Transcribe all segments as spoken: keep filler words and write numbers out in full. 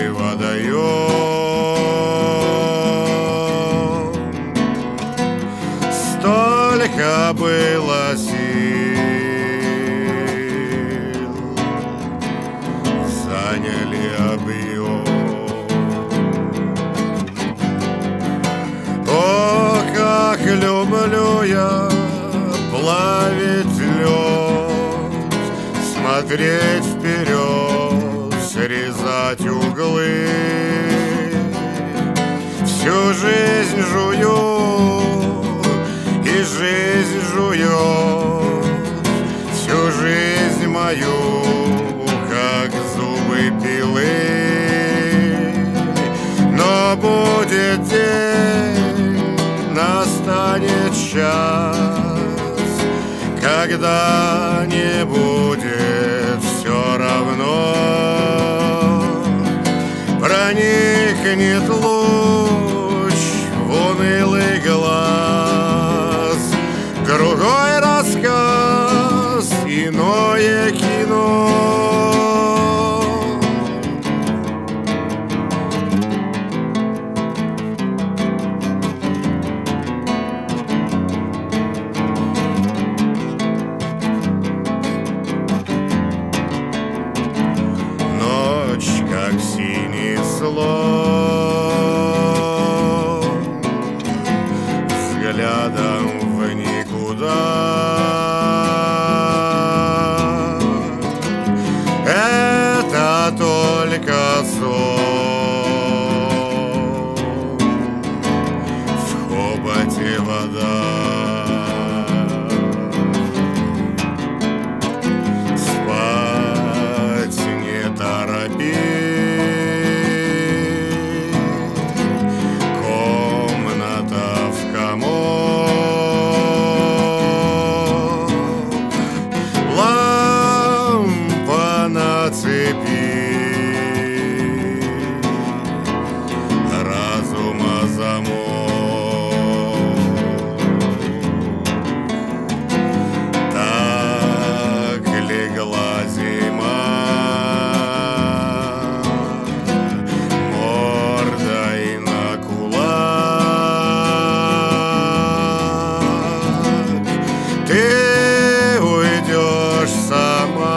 белый водоем. Столько было сил, заняли объем. О, как люблю я плавить лед, смотреть вперед, срезать углы. Всю жизнь жую, и жизнь жует всю жизнь мою, как зубы пилы. Но будет день, настанет час, когда не будет все равно. Проникнет луч в унылый глаз, другой рассказ, иное кино. Как синий слон, взглядом в никуда. Это только сон, в хоботе вода. Спать не торопись, разума замок. Так легла зима, мордой на кулак. Ты уйдешь сама,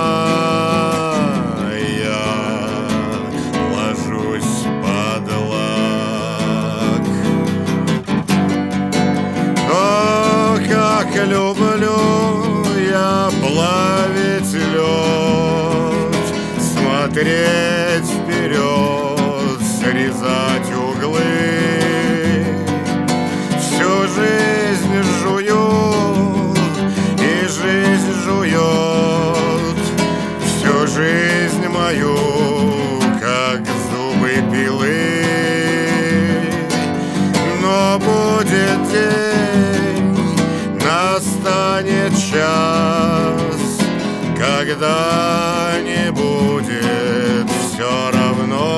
люблю я плавить лед, смотреть вперед, срезать углы. Всю жизнь жую, и жизнь жует всю жизнь мою, как зубы пилы. Но будет день, настанет час, когда не будет все равно.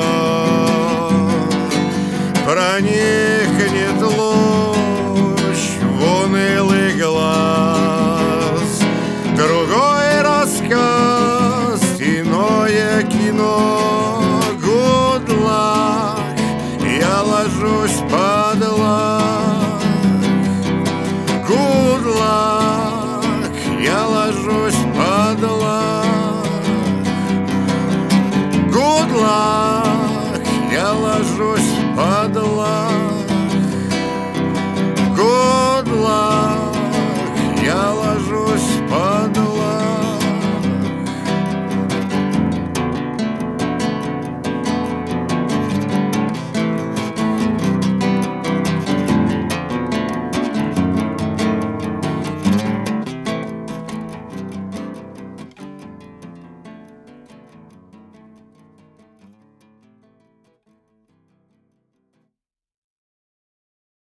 Проникнет луч в унылый глаз, другой рассказ, иное кино. Good luck, я ложусь по